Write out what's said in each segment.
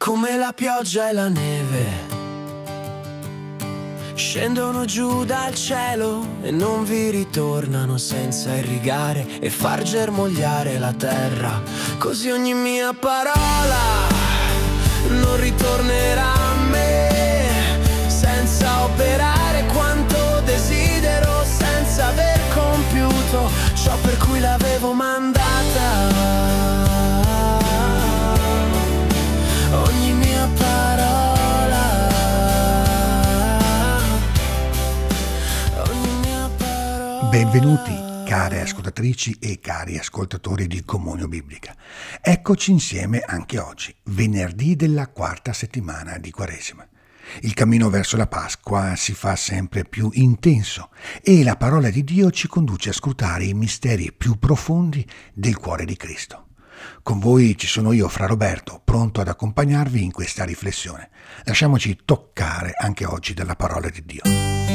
come la pioggia e la neve. Scendono giù dal cielo e non vi ritornano senza irrigare e far germogliare la terra. Così ogni mia parola non ritornerà a me, senza operare quanto desidero, senza aver compiuto ciò per cui l'avevo mandata. Ogni mia parola, ogni mia parola. Benvenuti care ascoltatrici e cari ascoltatori di Comunio Biblica. Eccoci insieme anche oggi, venerdì della quarta settimana di Quaresima. Il cammino verso la Pasqua si fa sempre più intenso e la parola di Dio ci conduce a scrutare i misteri più profondi del cuore di Cristo. Con voi ci sono io, Fra Roberto, pronto ad accompagnarvi in questa riflessione. Lasciamoci toccare anche oggi dalla parola di Dio.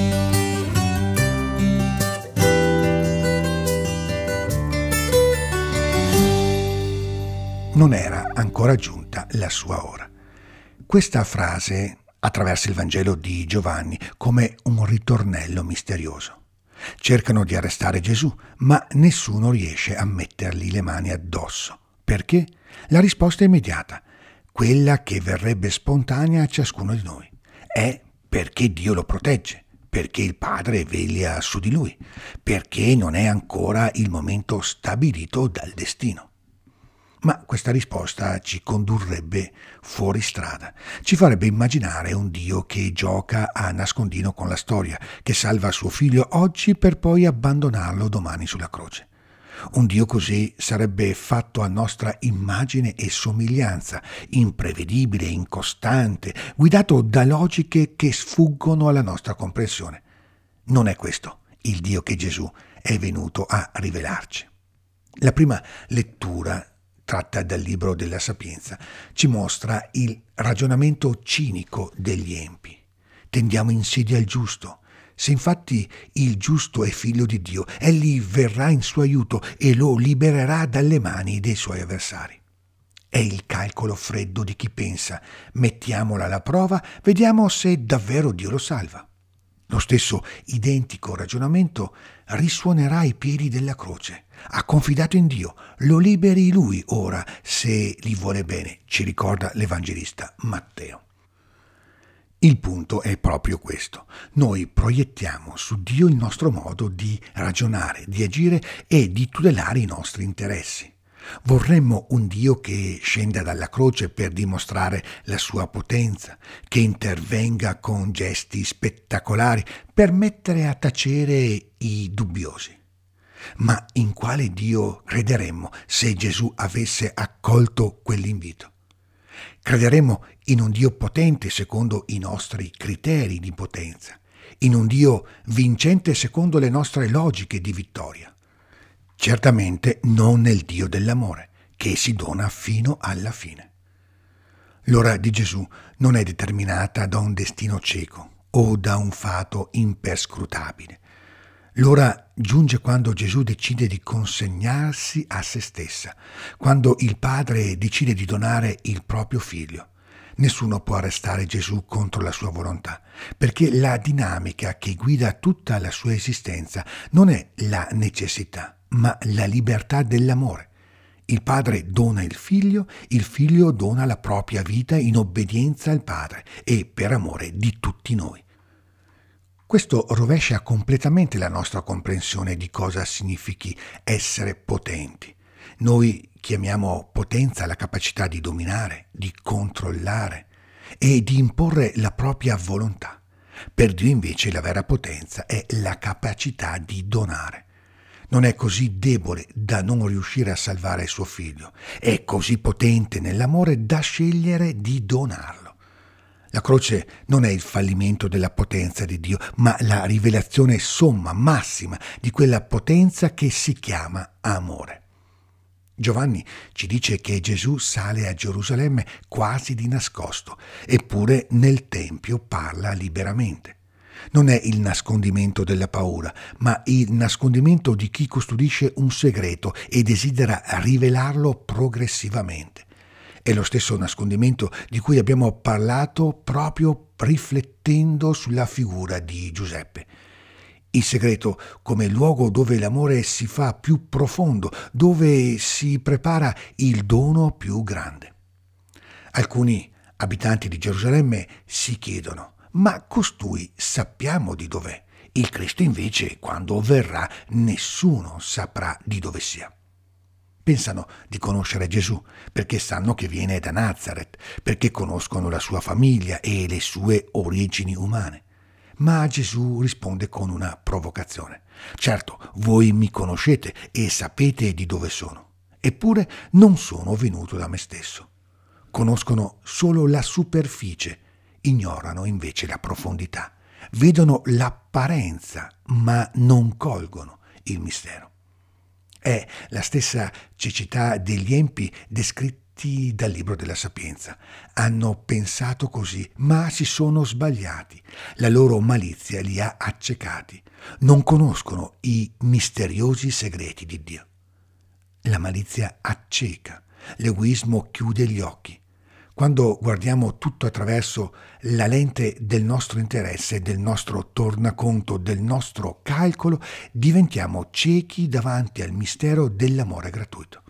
Non era ancora giunta la sua ora. Questa frase attraversa il Vangelo di Giovanni come un ritornello misterioso. Cercano di arrestare Gesù, ma nessuno riesce a mettergli le mani addosso. Perché? La risposta è immediata, quella che verrebbe spontanea a ciascuno di noi. È perché Dio lo protegge, perché il Padre veglia su di lui, perché non è ancora il momento stabilito dal destino. Ma questa risposta ci condurrebbe fuori strada, ci farebbe immaginare un Dio che gioca a nascondino con la storia, che salva suo figlio oggi per poi abbandonarlo domani sulla croce. Un Dio così sarebbe fatto a nostra immagine e somiglianza, imprevedibile, incostante, guidato da logiche che sfuggono alla nostra comprensione. Non è questo il Dio che Gesù è venuto a rivelarci. La prima lettura, tratta dal libro della Sapienza, ci mostra il ragionamento cinico degli empi. Tendiamo insidia al giusto. Se infatti il giusto è figlio di Dio, egli verrà in suo aiuto e lo libererà dalle mani dei suoi avversari. È il calcolo freddo di chi pensa: mettiamola alla prova, vediamo se davvero Dio lo salva. Lo stesso identico ragionamento risuonerà ai piedi della croce. Ha confidato in Dio, lo liberi lui ora se gli vuole bene, ci ricorda l'Evangelista Matteo. Il punto è proprio questo. Noi proiettiamo su Dio il nostro modo di ragionare, di agire e di tutelare i nostri interessi. Vorremmo un Dio che scenda dalla croce per dimostrare la sua potenza, che intervenga con gesti spettacolari per mettere a tacere i dubbiosi. Ma in quale Dio crederemmo se Gesù avesse accolto quell'invito? Crederemo in un Dio potente secondo i nostri criteri di potenza, in un Dio vincente secondo le nostre logiche di vittoria. Certamente non nel Dio dell'amore, che si dona fino alla fine. L'ora di Gesù non è determinata da un destino cieco o da un fato imperscrutabile. L'ora giunge quando Gesù decide di consegnarsi a se stessa, quando il Padre decide di donare il proprio figlio. Nessuno può arrestare Gesù contro la sua volontà, perché la dinamica che guida tutta la sua esistenza non è la necessità, ma la libertà dell'amore. Il Padre dona il Figlio dona la propria vita in obbedienza al Padre e per amore di tutti noi. Questo rovescia completamente la nostra comprensione di cosa significhi essere potenti. Noi chiamiamo potenza la capacità di dominare, di controllare e di imporre la propria volontà. Per Dio invece la vera potenza è la capacità di donare. Non è così debole da non riuscire a salvare suo figlio, è così potente nell'amore da scegliere di donarlo. La croce non è il fallimento della potenza di Dio, ma la rivelazione somma, massima di quella potenza che si chiama amore. Giovanni ci dice che Gesù sale a Gerusalemme quasi di nascosto, eppure nel Tempio parla liberamente. Non è il nascondimento della paura, ma il nascondimento di chi custodisce un segreto e desidera rivelarlo progressivamente. È lo stesso nascondimento di cui abbiamo parlato proprio riflettendo sulla figura di Giuseppe. Il segreto come luogo dove l'amore si fa più profondo, dove si prepara il dono più grande. Alcuni abitanti di Gerusalemme si chiedono: ma costui sappiamo di dov'è? Il Cristo invece, quando verrà, nessuno saprà di dove sia. Pensano di conoscere Gesù perché sanno che viene da Nazaret, perché conoscono la sua famiglia e le sue origini umane. Ma Gesù risponde con una provocazione. Certo, voi mi conoscete e sapete di dove sono, eppure non sono venuto da me stesso. Conoscono solo la superficie, ignorano invece la profondità. Vedono l'apparenza, ma non colgono il mistero. È la stessa cecità degli empi descritti dal libro della Sapienza. Hanno pensato così, ma si sono sbagliati. La loro malizia li ha accecati. Non conoscono i misteriosi segreti di Dio. La malizia acceca, l'egoismo chiude gli occhi. Quando guardiamo tutto attraverso la lente del nostro interesse, del nostro tornaconto, del nostro calcolo, diventiamo ciechi davanti al mistero dell'amore gratuito.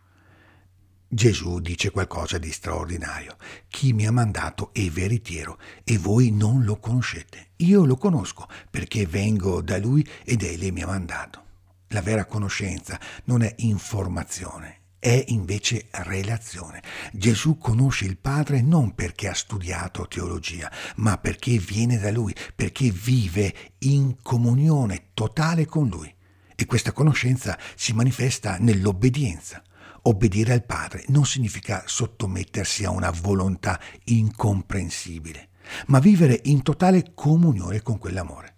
Gesù dice qualcosa di straordinario. Chi mi ha mandato è veritiero e voi non lo conoscete. Io lo conosco perché vengo da Lui ed Egli mi ha mandato. La vera conoscenza non è informazione. È invece relazione. Gesù conosce il Padre non perché ha studiato teologia, ma perché viene da Lui, perché vive in comunione totale con Lui. E questa conoscenza si manifesta nell'obbedienza. Obbedire al Padre non significa sottomettersi a una volontà incomprensibile, ma vivere in totale comunione con quell'amore.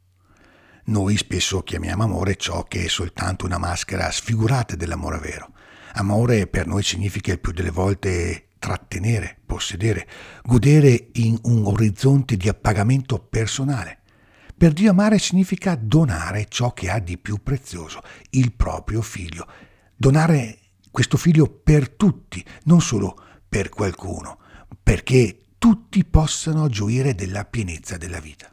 Noi spesso chiamiamo amore ciò che è soltanto una maschera sfigurata dell'amore vero. Amore per noi significa il più delle volte trattenere, possedere, godere in un orizzonte di appagamento personale. Per Dio amare significa donare ciò che ha di più prezioso, il proprio figlio. Donare questo figlio per tutti, non solo per qualcuno, perché tutti possano gioire della pienezza della vita.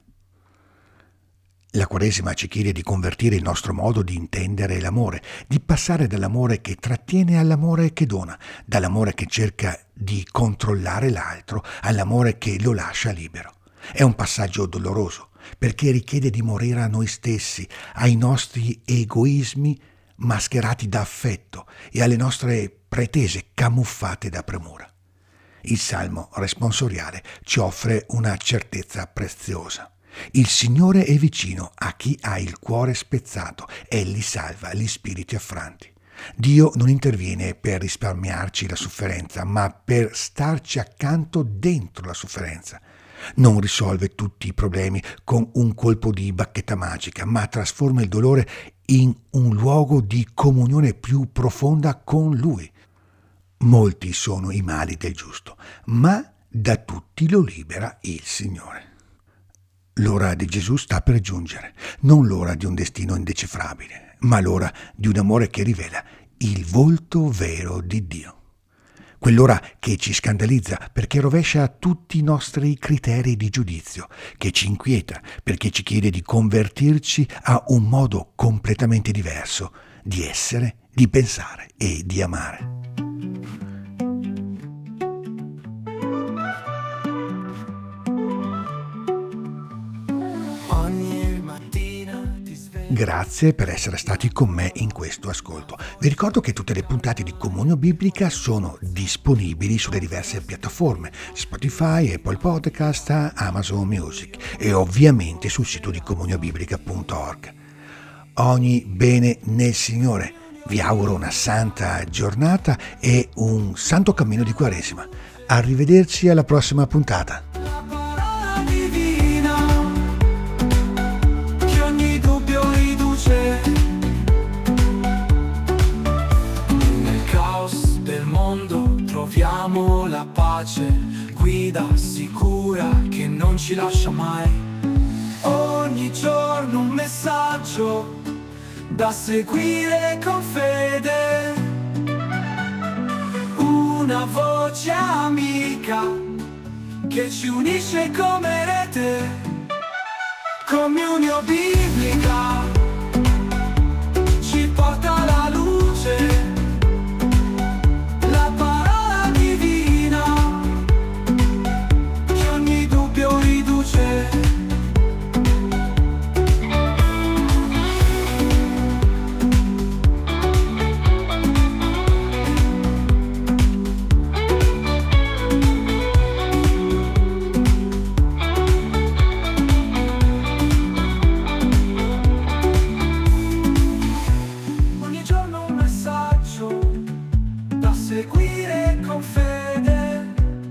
La Quaresima ci chiede di convertire il nostro modo di intendere l'amore, di passare dall'amore che trattiene all'amore che dona, dall'amore che cerca di controllare l'altro all'amore che lo lascia libero. È un passaggio doloroso, perché richiede di morire a noi stessi, ai nostri egoismi mascherati da affetto e alle nostre pretese camuffate da premura. Il Salmo responsoriale ci offre una certezza preziosa. Il Signore è vicino a chi ha il cuore spezzato, Egli salva gli spiriti affranti. Dio non interviene per risparmiarci la sofferenza, ma per starci accanto dentro la sofferenza. Non risolve tutti i problemi con un colpo di bacchetta magica, ma trasforma il dolore in un luogo di comunione più profonda con Lui. Molti sono i mali del giusto, ma da tutti lo libera il Signore. L'ora di Gesù sta per giungere, non l'ora di un destino indecifrabile, ma l'ora di un amore che rivela il volto vero di Dio. Quell'ora che ci scandalizza perché rovescia tutti i nostri criteri di giudizio, che ci inquieta perché ci chiede di convertirci a un modo completamente diverso di essere, di pensare e di amare. Grazie per essere stati con me in questo ascolto. Vi ricordo che tutte le puntate di Comunio Biblica sono disponibili sulle diverse piattaforme, Spotify, Apple Podcast, Amazon Music e ovviamente sul sito di comuniobiblica.org. Ogni bene nel Signore. Vi auguro una santa giornata e un santo cammino di Quaresima. Arrivederci alla prossima puntata. Troviamo la pace, guida sicura che non ci lascia mai. Ogni giorno un messaggio da seguire con fede. una voce amica che ci unisce come rete, comunione biblica ci porta alla luce, la parola divina che ogni dubbio riduce. Seguire con fede,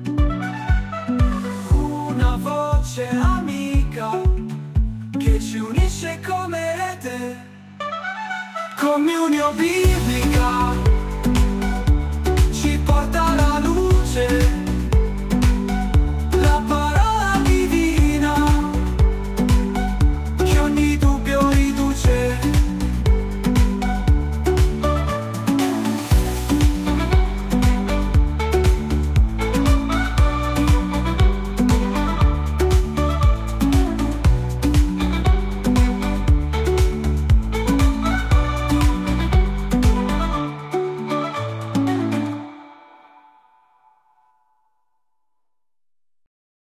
una voce amica che ci unisce come rete, comunione biblica